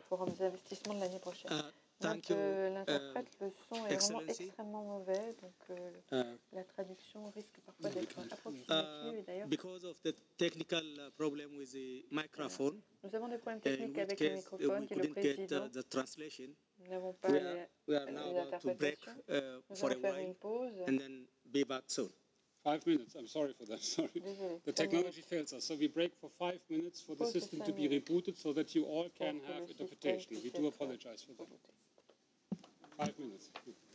forum des investissements de l'année prochaine. Thank you, L'interprète, le son est vraiment Excellency. extrêmement mauvais, donc la traduction risque parfois d'être approximative. Et d'ailleurs, Because of the technical problem with the microphone, nous avons des problèmes in techniques which avec le case microphone we qui est le couldn't get président. the translation. Nous n'avons pas We are now les about to break interprétations. Nous for a allons faire while une pause. and then be back soon. 5 minutes. I'm sorry for that. Sorry. Désolé. The technology fails us. So we break for 5 minutes for the Pause de system 5 to be minutes. rebooted so that you all Pour can que have le système interpretation. We puisse do être apologize for that. rebooté. 5 minutes.